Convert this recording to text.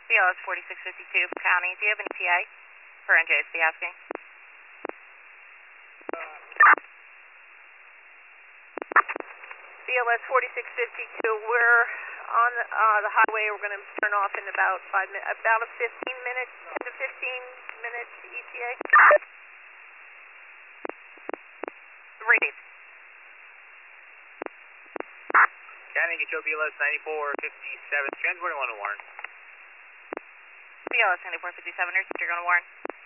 BLS 4652 County, do you have an ETA for NJSB asking? BLS 4652, we're on the highway. We're going to turn off in about 5 minutes, about a 15 minutes, 10 to 15 minutes ETA. Read. County, get your BLS 9457, transporting 1 to Warren. BLS 9457, you're going to Warren.